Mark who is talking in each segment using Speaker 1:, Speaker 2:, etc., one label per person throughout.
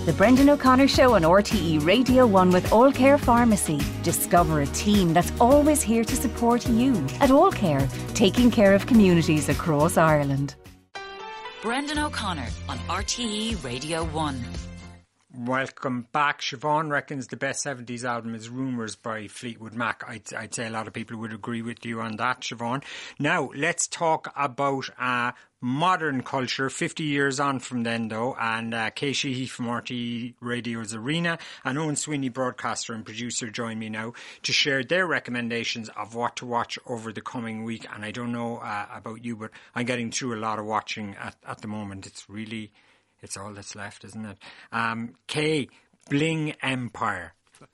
Speaker 1: The Brendan O'Connor Show on RTE Radio 1 with All Care Pharmacy. Discover a team that's always here to support you. At All Care, taking care of communities across Ireland.
Speaker 2: Brendan O'Connor on RTE Radio 1.
Speaker 3: Welcome back. Siobhan reckons the best 70s album is Rumours by Fleetwood Mac. I'd say a lot of people would agree with you on that, Siobhan. Now, let's talk about modern culture, 50 years on from then, though. And Kay Sheehy from RTE Radio's Arena and Owen Sweeney, broadcaster and producer, join me now to share their recommendations of what to watch over the coming week. And I don't know about you, but I'm getting through a lot of watching at the moment. It's all that's left, isn't it? Kay, Bling Empire.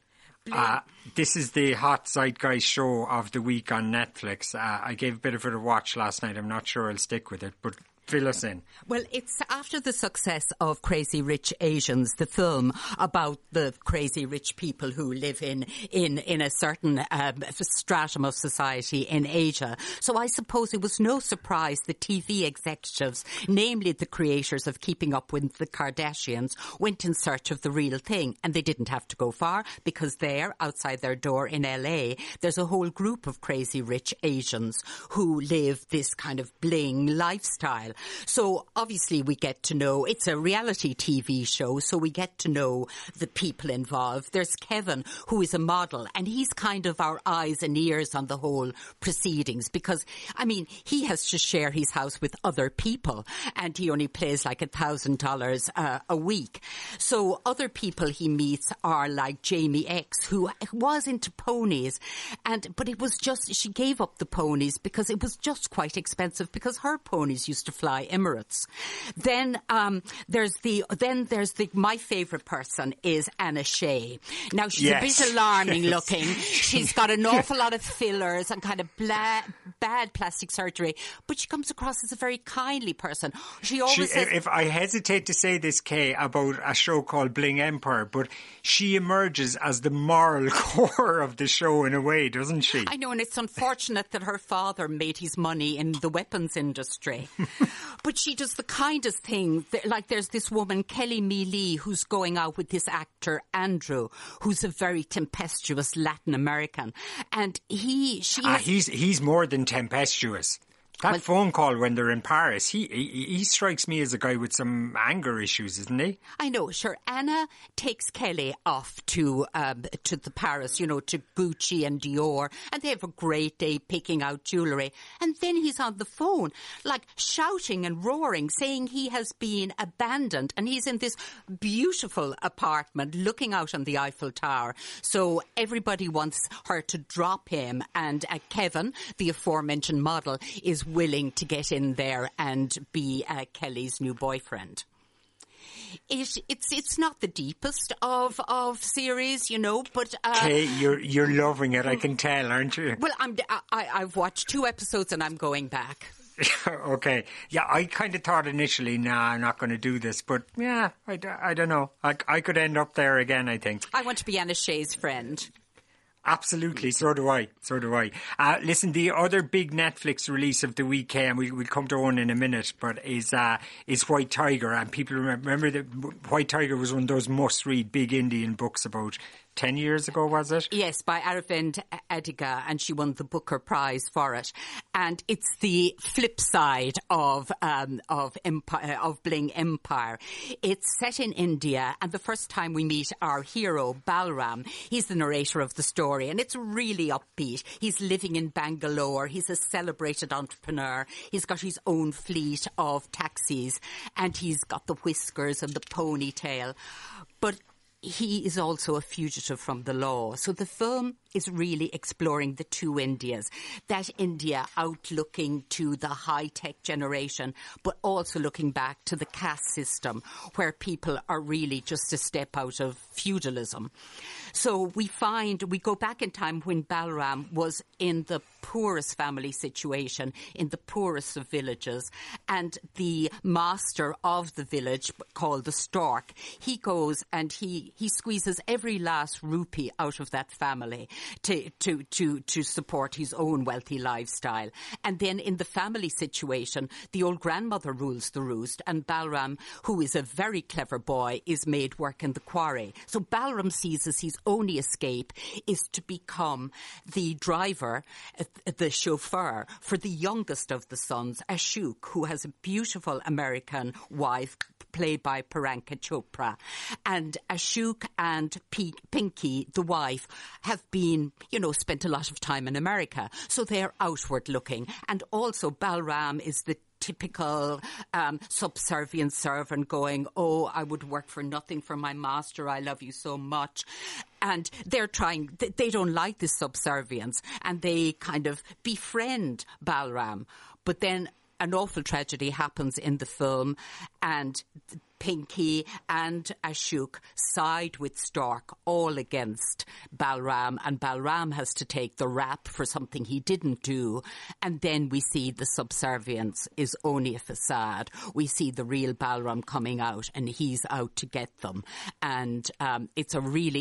Speaker 3: This is the hot zeitgeist show of the week on Netflix. I gave a bit of it a watch last night. I'm not sure I'll stick with it, but fill us in.
Speaker 4: Well, it's after the success of Crazy Rich Asians, the film about the crazy rich people who live in a certain stratum of society in Asia. So I suppose it was no surprise the TV executives, namely the creators of Keeping Up with the Kardashians, went in search of the real thing. And they didn't have to go far, because there, outside their door in LA, there's a whole group of crazy rich Asians who live this kind of bling lifestyle. So obviously we get to know, it's a reality TV show, so we get to know the people involved. There's Kevin, who is a model, and he's kind of our eyes and ears on the whole proceedings, because, I mean, he has to share his house with other people, and he only pays like $1,000 a week. So other people he meets are like Jamie X, who was into ponies, but it was just, she gave up the ponies because it was just quite expensive, because her ponies used to fly Emirates. Then there's my favourite person is Anna Shea. Now she's a bit alarming looking. She's got an awful lot of fillers and kind of bad plastic surgery, but she comes across as a very kindly person. She always says,
Speaker 3: if I hesitate to say this, Kay, about a show called Bling Empire, but she emerges as the moral core of the show in a way, doesn't she?
Speaker 4: I know, and it's unfortunate that her father made his money in the weapons industry. But she does the kindest thing. Like there's this woman, Kelly Mealy, who's going out with this actor, Andrew, who's a very tempestuous Latin American. And he's
Speaker 3: more than tempestuous. That phone call when they're in Paris, he strikes me as a guy with some anger issues, isn't he?
Speaker 4: I know, sure. Anna takes Kelly off to the Paris, to Gucci and Dior, and they have a great day picking out jewellery. And then he's on the phone, like shouting and roaring, saying he has been abandoned, and he's in this beautiful apartment looking out on the Eiffel Tower. So everybody wants her to drop him, and Kevin, the aforementioned model, is willing to get in there and be Kelly's new boyfriend. It's not the deepest of series, but
Speaker 3: Kay, you're loving it. I can tell, aren't you?
Speaker 4: Well, I've watched 2 episodes and I'm going back.
Speaker 3: Okay. Yeah, I kind of thought initially, I'm not going to do this, but yeah, I don't know. I could end up there again, I think.
Speaker 4: I want to be Anna Shea's friend.
Speaker 3: Absolutely, so do I. Listen, the other big Netflix release of the week, and we'll come to one in a minute, but is White Tiger. And people remember that White Tiger was one of those must-read big Indian books about 10 years ago, was it?
Speaker 4: Yes, by Aravind Adiga, and she won the Booker Prize for it. And it's the flip side of Bling Empire. It's set in India, and the first time we meet our hero, Balram, he's the narrator of the story, and it's really upbeat. He's living in Bangalore. He's a celebrated entrepreneur. He's got his own fleet of taxis, and he's got the whiskers and the ponytail. But he is also a fugitive from the law. So the film is really exploring the two Indias. That India out looking to the high-tech generation, but also looking back to the caste system, where people are really just a step out of feudalism. So we go back in time when Balram was in the poorest family situation, in the poorest of villages, and the master of the village, called the Stork, he goes and he he squeezes every last rupee out of that family to support his own wealthy lifestyle. And then in the family situation, the old grandmother rules the roost, and Balram, who is a very clever boy, is made work in the quarry. So Balram sees as his only escape is to become the driver, the chauffeur for the youngest of the sons, Ashok, who has a beautiful American wife played by Priyanka Chopra. And Ashok and Pinky, the wife, have been, spent a lot of time in America. So they're outward looking. And also Balram is the typical subservient servant going, oh, I would work for nothing for my master, I love you so much. And they don't like this subservience, and they kind of befriend Balram. But then an awful tragedy happens in the film, and Pinky and Ashok side with Stork all against Balram, and Balram has to take the rap for something he didn't do. And then we see the subservience is only a facade. We see the real Balram coming out, and he's out to get them. And it's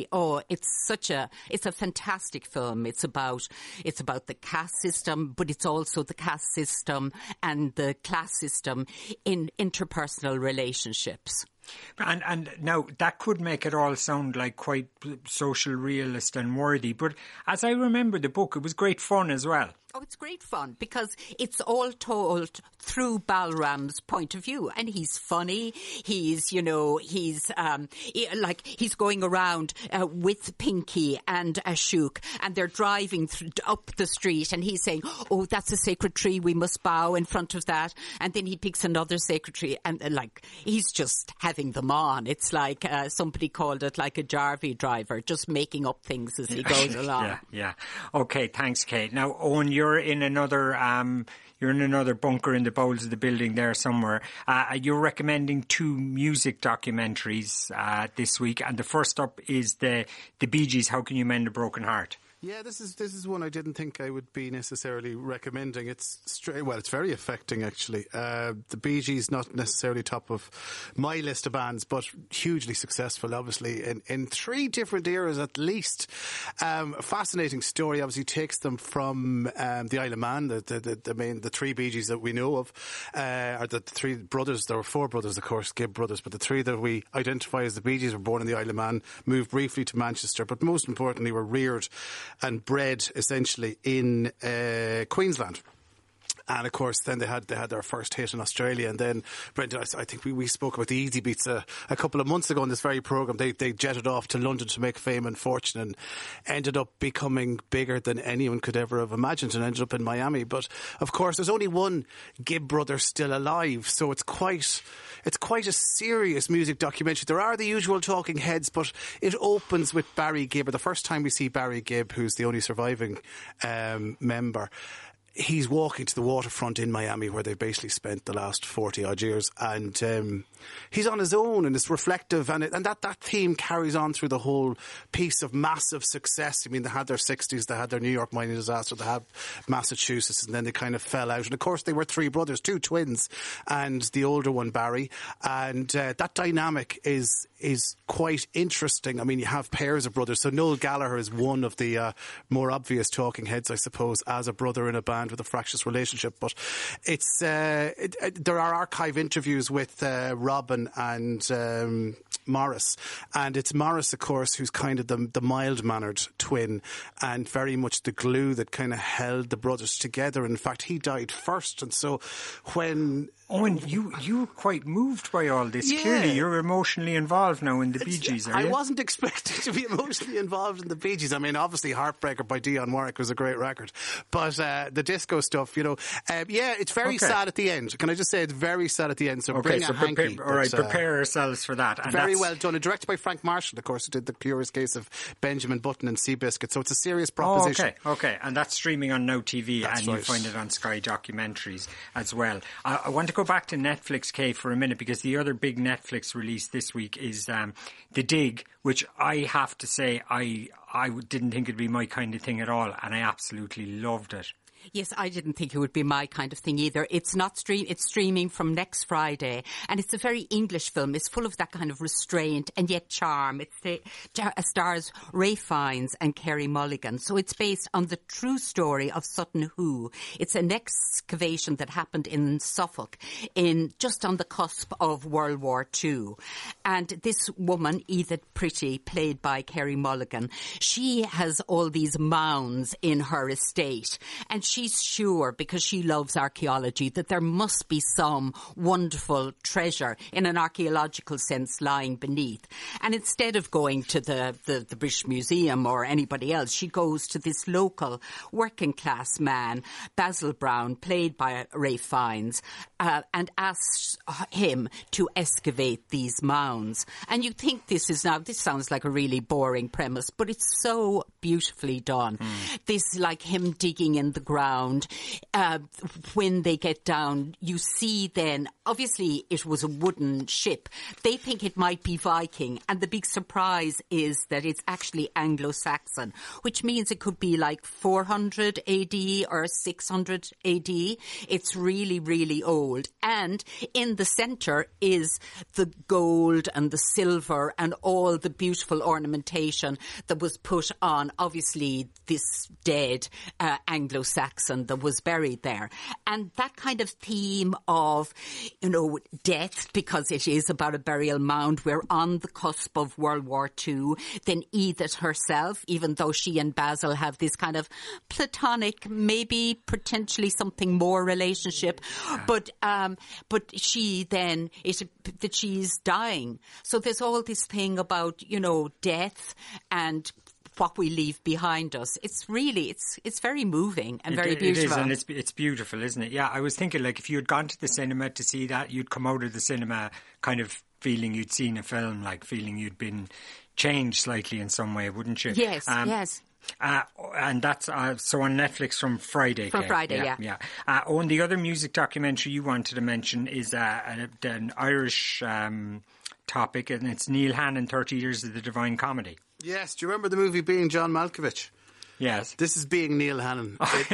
Speaker 4: a fantastic film. It's about the caste system, but it's also the caste system and the class system in interpersonal relationships.
Speaker 3: And now that could make it all sound like quite social realist and worthy, but as I remember the book, it was great fun as well.
Speaker 4: Oh, it's great fun because it's all told through Balram's point of view, and he's funny. He's going around with Pinky and Ashok, and they're driving up the street, and he's saying, "Oh, that's a sacred tree. We must bow in front of that." And then he picks another sacred tree, and he's just having them on. It's like somebody called it like a Jarvie driver, just making up things as he goes along.
Speaker 3: Yeah. Okay, thanks, Kate. Now, Owen, you're in another bunker in the bowels of the building there somewhere. You're recommending 2 music documentaries this week, and the first up is the Bee Gees, How Can You Mend a Broken Heart?
Speaker 5: Yeah, this is one I didn't think I would be necessarily recommending. It's very affecting actually. The Bee Gees, not necessarily top of my list of bands, but hugely successful, obviously in 3 different eras at least. A fascinating story. Obviously takes them from the Isle of Man, the 3 Bee Gees that we know of, are the 3 brothers. There were 4 brothers, of course, Gibb brothers, but the 3 that we identify as the Bee Gees were born in the Isle of Man, moved briefly to Manchester, but most importantly were reared and bred essentially in Queensland. And of course, then they had their first hit in Australia. And then, Brendan, I think we spoke about the Easy Beats a couple of months ago in this very programme. They jetted off to London to make fame and fortune and ended up becoming bigger than anyone could ever have imagined, and ended up in Miami. But of course, there's only one Gibb brother still alive, so it's quite a serious music documentary. There are the usual talking heads, but it opens with Barry Gibb, or the first time we see Barry Gibb, who's the only surviving member. He's walking to the waterfront in Miami, where they've basically spent the last 40-odd years, and he's on his own, and it's reflective, and that theme carries on through the whole piece of massive success. I mean, they had their 60s, they had their New York mining disaster, they had Massachusetts, and then they kind of fell out. And of course, they were 3 brothers, 2 twins, and the older one, Barry, and that dynamic is quite interesting. I mean, you have pairs of brothers. So Noel Gallagher is one of the more obvious talking heads, I suppose, as a brother in a band with a fractious relationship. But it's there are archive interviews with Robin and Morris, and it's Morris, of course, who's kind of the mild-mannered twin and very much the glue that kind of held the brothers together. In fact, he died first, and so when...
Speaker 3: Owen, you were quite moved by all this.
Speaker 5: Yeah. Clearly,
Speaker 3: you're emotionally involved now in the Bee Gees, are you?
Speaker 5: I wasn't expecting to be emotionally involved in the Bee Gees. I mean, obviously, Heartbreaker by Dionne Warwick was a great record. But the disco stuff, it's very sad at the end. Can I just say it's very sad at the end? So bring a hanky.
Speaker 3: All right, prepare ourselves for that. And
Speaker 5: very well done. And directed by Frank Marshall, of course, who did The Curious Case of Benjamin Button and Seabiscuit. So it's a serious proposition.
Speaker 3: Okay. And that's streaming on Now TV, and
Speaker 5: right.
Speaker 3: You find it on Sky Documentaries as well. I want to go back to Netflix, Kay, for a minute, because the other big Netflix release this week is The Dig, which I have to say I didn't think it'd be my kind of thing at all, and I absolutely loved it.
Speaker 4: Yes, I didn't think it would be my kind of thing either. It's not it's streaming from next Friday, and it's a very English film. It's full of that kind of restraint and yet charm. It stars Ralph Fiennes and Kerry Mulligan. So it's based on the true story of Sutton Hoo. It's an excavation that happened in Suffolk, just on the cusp of World War II. And this woman, Edith Pretty, played by Kerry Mulligan, she has all these mounds in her estate, and she's sure, because she loves archaeology, that there must be some wonderful treasure in an archaeological sense lying beneath. And instead of going to the British Museum or anybody else, she goes to this local working class man, Basil Brown, played by Ralph Fiennes, and asks him to excavate these mounds. And you think this sounds like a really boring premise, but it's so beautifully done. This, like him digging in the ground. When they get down, you see then, obviously it was a wooden ship. They think it might be Viking, and the big surprise is that it's actually Anglo-Saxon, which means it could be like 400 AD or 600 AD. It's really, really old. And in the centre is the gold and the silver and all the beautiful ornamentation that was put on, obviously, this dead Anglo-Saxon that was buried there. And that kind of theme of, death, because it is about a burial mound. We're on the cusp of World War II. Then Edith herself, even though she and Basil have this kind of platonic, maybe potentially something more relationship, but she then, that she's dying. So there's all this thing about, death and what we leave behind us. It's really, it's very moving and very beautiful.
Speaker 3: It is, and it's beautiful, isn't it? Yeah, I was thinking, like, if you had gone to the cinema to see that, you'd come out of the cinema kind of feeling you'd seen a film, like feeling you'd been changed slightly in some way, wouldn't you?
Speaker 4: Yes, yes.
Speaker 3: And that's so on Netflix from Friday.
Speaker 4: From Friday, yeah.
Speaker 3: And the other music documentary you wanted to mention is an Irish topic, and it's Neil Hannon, 30 Years of the Divine Comedy.
Speaker 5: Yes, do you remember the movie Being John Malkovich?
Speaker 3: Yes.
Speaker 5: This is Being Neil Hannon.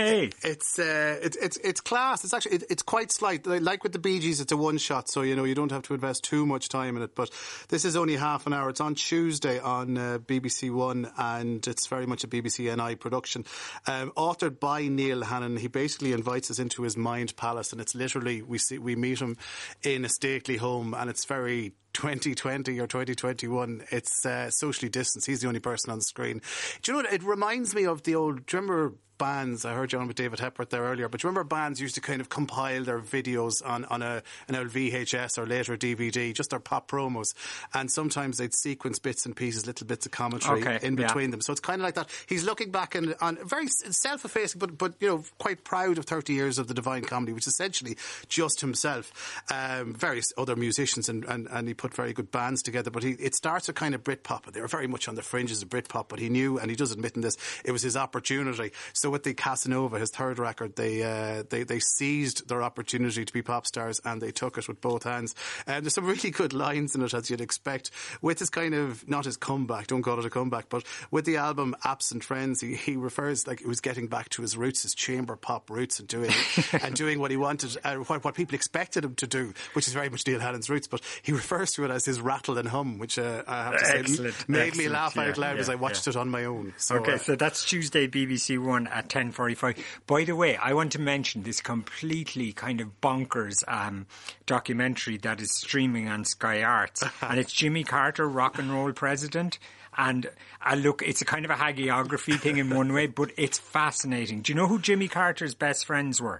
Speaker 5: It's class. It's actually it's quite slight. Like with the Bee Gees, it's a one shot, so you don't have to invest too much time in it. But this is only half an hour. It's on Tuesday on BBC One, and it's very much a BBC NI production. Authored by Neil Hannon, he basically invites us into his mind palace, and it's literally we meet him in a stately home, and it's very 2020 or 2021. It's socially distanced. He's the only person on the screen. Do you know what? It reminds me of the old, do you remember bands? I heard you on with David Hepworth there earlier, but do you remember bands used to kind of compile their videos on an old VHS or later DVD, just their pop promos, and sometimes they'd sequence bits and pieces, little bits of commentary in between them. So it's kind of like that. He's looking back on very self-effacing, but quite proud of 30 years of the Divine Comedy, which is essentially just himself, various other musicians, and he put very good bands together. But it starts with kind of Britpop. They were very much on the fringes of Britpop, but he knew, and he does admit in this, it was his opportunity. So with the Casanova, his third record, they seized their opportunity to be pop stars, and they took it with both hands. There's some really good lines in it, as you'd expect. With his kind of, not his comeback, don't call it a comeback, but with the album Absent Friends, he refers like it was getting back to his roots, his chamber pop roots, and doing what he wanted, what people expected him to do, which is very much Neil Hannon's roots. But he refers to it as his rattle and hum, which I have to say made me laugh out loud as I watched it on my own. So,
Speaker 3: so that's Tuesday, BBC One at 10:45. By the way, I want to mention this completely kind of bonkers documentary that is streaming on Sky Arts, and it's Jimmy Carter, rock and roll president. And look, it's a kind of a hagiography thing in one way, but it's fascinating. Do you know who Jimmy Carter's best friends were?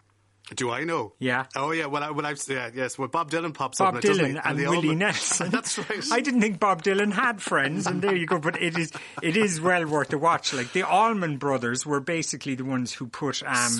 Speaker 5: Do I know?
Speaker 3: Yeah.
Speaker 5: Oh, yeah. Well, yes. Well, Bob Dylan pops
Speaker 3: up.
Speaker 5: Bob
Speaker 3: Dylan and Willie Nelson.
Speaker 5: That's right.
Speaker 3: I didn't think Bob Dylan had friends, and there you go. But it is well worth a watch. Like the Allman Brothers were basically the ones who put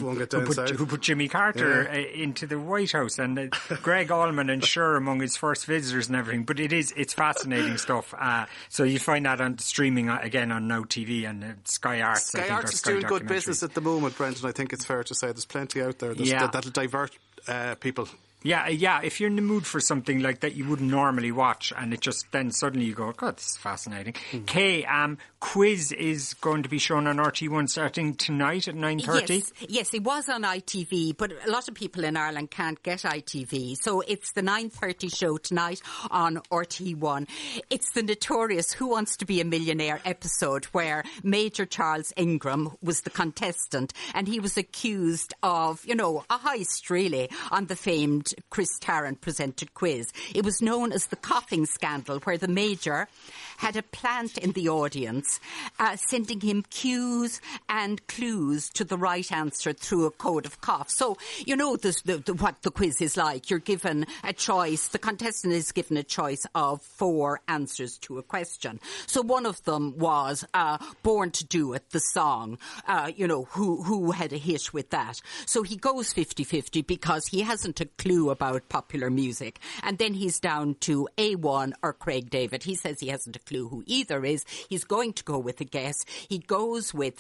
Speaker 3: Jimmy Carter into the White House, and Greg Allman and Cher among his first visitors and everything. But it's fascinating stuff. So you find that on streaming again on Now TV and Sky Arts.
Speaker 5: Sky Arts is doing good business at the moment, Brendan. I think it's fair to say there's plenty out there. That'll divert people
Speaker 3: Yeah, if you're in the mood for something like that you wouldn't normally watch, and it just then suddenly you go, God, this is fascinating. Kay, Quiz is going to be shown on RT1 starting tonight at 9:30.
Speaker 4: Yes, it was on ITV, but a lot of people in Ireland can't get ITV, so it's the 9:30 show tonight on RT1. It's the notorious Who Wants to Be a Millionaire episode where Major Charles Ingram was the contestant, and he was accused of, a heist really on the famed Chris Tarrant presented quiz. It was known as the coughing scandal, where the Major had a plant in the audience sending him cues and clues to the right answer through a code of cough. So, what the quiz is like. You're given a choice. The contestant is given a choice of 4 answers to a question. So one of them was Born to Do It, the song. Who had a hit with that. So he goes 50-50 because he hasn't a clue about popular music. And then he's down to A1 or Craig David. He says he hasn't a clue who either is. He's going to go with a guess. He goes with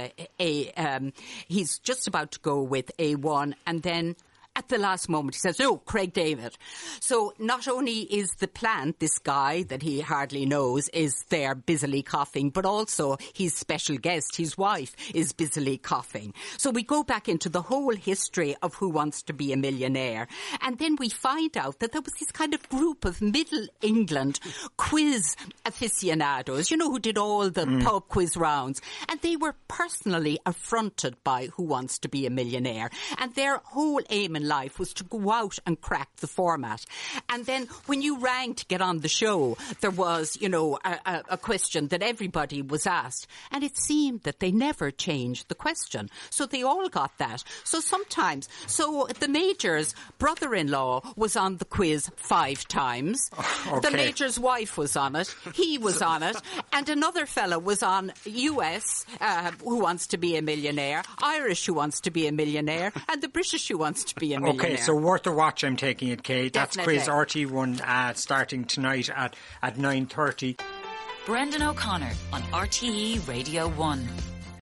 Speaker 4: he's just about to go with A1, and then at the last moment, he says, Craig David. So not only is the plant, this guy that he hardly knows, is there busily coughing, but also his special guest, his wife, is busily coughing. So we go back into the whole history of Who Wants to Be a Millionaire. And then we find out that there was this kind of group of Middle England quiz aficionados, who did all the pub quiz rounds. And they were personally affronted by Who Wants to Be a Millionaire. And their whole aim in life was to go out and crack the format. And then when you rang to get on the show, there was, a question that everybody was asked. And it seemed that they never changed the question. So they all got that. So the Major's brother-in-law was on the quiz 5 times.
Speaker 3: Okay.
Speaker 4: The Major's wife was on it. He was on it. And another fella was on US, Who Wants to Be a Millionaire, Irish Who Wants to Be a Millionaire, and the British Who Wants to Be a Millionaire.
Speaker 3: Okay, so worth a watch, I'm taking it, Kay. That's
Speaker 4: Definitely.
Speaker 3: Quiz RT1 starting tonight at 9:30.
Speaker 2: Brendan O'Connor on RTE Radio 1.